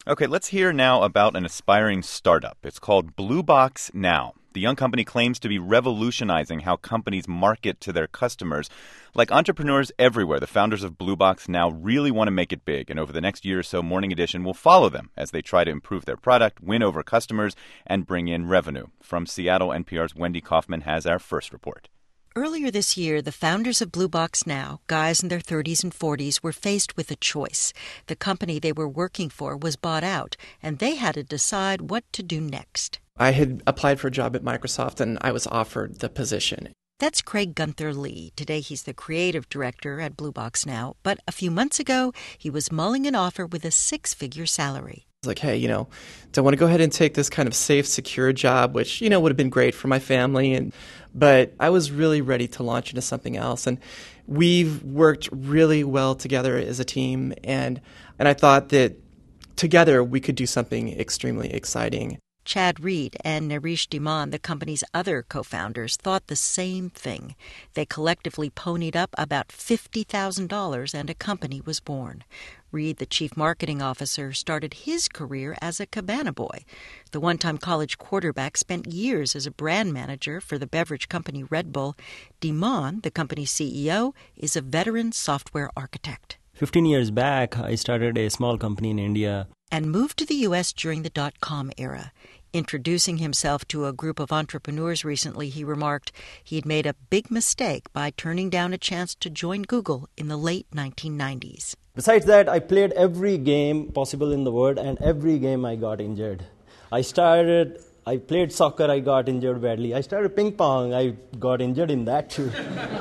Okay, let's hear now about an aspiring startup. It's called Blue Box Now. The young company claims to be revolutionizing how companies market to their customers. Like entrepreneurs everywhere, the founders of Blue Box Now really want to make it big. And over the next year or so, Morning Edition will follow them as they try to improve their product, win over customers, and bring in revenue. From Seattle, NPR's Wendy Kaufman has our first report. Earlier this year, the founders of Blue Box Now, guys in their 30s and 40s, were faced with a choice. The company they were working for was bought out, and they had to decide what to do next. I had applied for a job at Microsoft, and I was offered the position. That's Craig Gunther Lee. Today he's the creative director at Blue Box Now, but a few months ago, he was mulling an offer with a six-figure salary. I was like, hey, do I want to go ahead and take this kind of safe, secure job, which, would have been great for my family. But I was really ready to launch into something else. And we've worked really well together as a team. And I thought that together we could do something extremely exciting. Chad Reed and Nareesh Dhillon, the company's other co-founders, thought the same thing. They collectively ponied up about $50,000 and a company was born. Reed, the chief marketing officer, started his career as a cabana boy. The one-time college quarterback spent years as a brand manager for the beverage company Red Bull. Dhillon, the company's CEO, is a veteran software architect. 15 years back, I started a small company in India. And moved to the U.S. during the dot-com era. Introducing himself to a group of entrepreneurs recently, he remarked he'd made a big mistake by turning down a chance to join Google in the late 1990s. Besides that, I played every game possible in the world, and every game I got injured. I played soccer, I got injured badly. I started ping pong, I got injured in that too.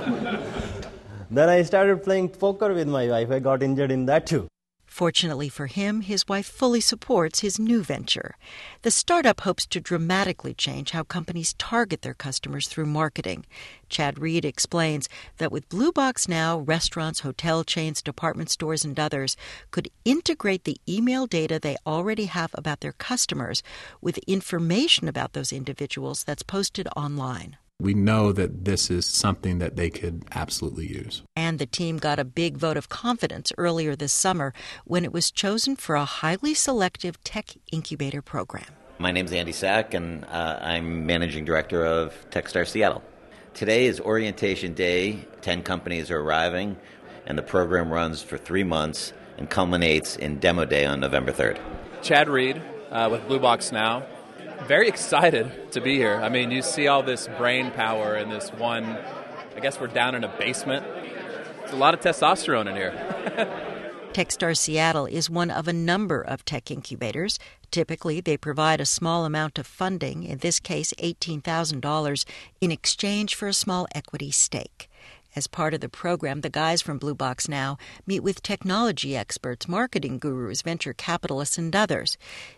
Then I started playing poker with my wife, I got injured in that too. Fortunately for him, his wife fully supports his new venture. The startup hopes to dramatically change how companies target their customers through marketing. Chad Reed explains that with Blue Box Now, restaurants, hotel chains, department stores, and others could integrate the email data they already have about their customers with information about those individuals that's posted online. We know that this is something that they could absolutely use. And the team got a big vote of confidence earlier this summer when it was chosen for a highly selective tech incubator program. My name's Andy Sack, and I'm managing director of Techstars Seattle. Today is orientation day. 10 companies are arriving, and the program runs for 3 months and culminates in demo day on November 3rd. Chad Reed with Blue Box Now. Very excited to be here. I mean, you see all this brain power in this one, I guess we're down in a basement. There's a lot of testosterone in here. Techstars Seattle is one of a number of tech incubators. Typically, they provide a small amount of funding, in this case $18,000, in exchange for a small equity stake. As part of the program, the guys from Blue Box Now meet with technology experts, marketing gurus, venture capitalists, and others.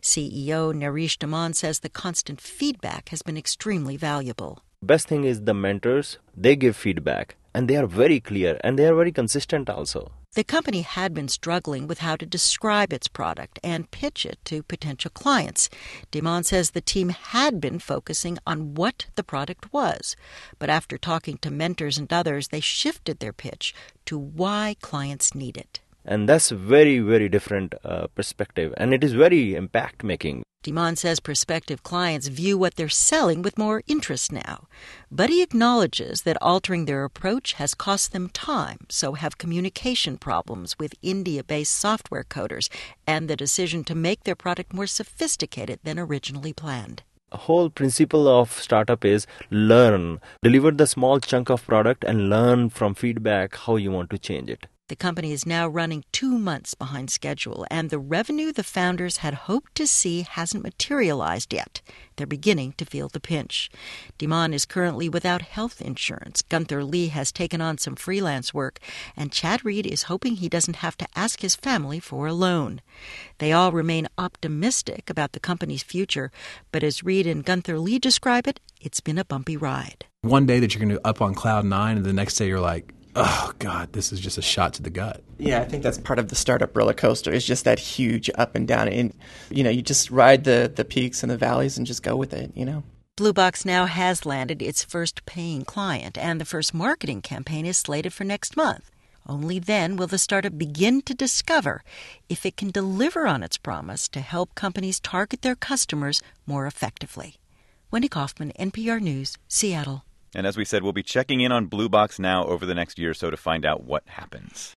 CEO Nareesh Dhillon says the constant feedback has been extremely valuable. Best thing is the mentors, they give feedback, and they are very clear, and they are very consistent also. The company had been struggling with how to describe its product and pitch it to potential clients. Dhillon says the team had been focusing on what the product was. But after talking to mentors and others, they shifted their pitch to why clients need it. And that's very, very different perspective, and it is very impact-making. Dhillon says prospective clients view what they're selling with more interest now. But he acknowledges that altering their approach has cost them time, so have communication problems with India-based software coders and the decision to make their product more sophisticated than originally planned. The whole principle of startup is learn. Deliver the small chunk of product and learn from feedback how you want to change it. The company is now running 2 months behind schedule, and the revenue the founders had hoped to see hasn't materialized yet. They're beginning to feel the pinch. Dhillon is currently without health insurance. Gunther Lee has taken on some freelance work, and Chad Reed is hoping he doesn't have to ask his family for a loan. They all remain optimistic about the company's future, but as Reed and Gunther Lee describe it, it's been a bumpy ride. One day that you're going to be up on cloud 9, and the next day you're like, oh, God, this is just a shot to the gut. Yeah, I think that's part of the startup roller coaster is just that huge up and down. And, you just ride the peaks and the valleys and just go with it, Blue Box Now has landed its first paying client, and the first marketing campaign is slated for next month. Only then will the startup begin to discover if it can deliver on its promise to help companies target their customers more effectively. Wendy Kaufman, NPR News, Seattle. And as we said, we'll be checking in on Blue Box Now over the next year or so to find out what happens.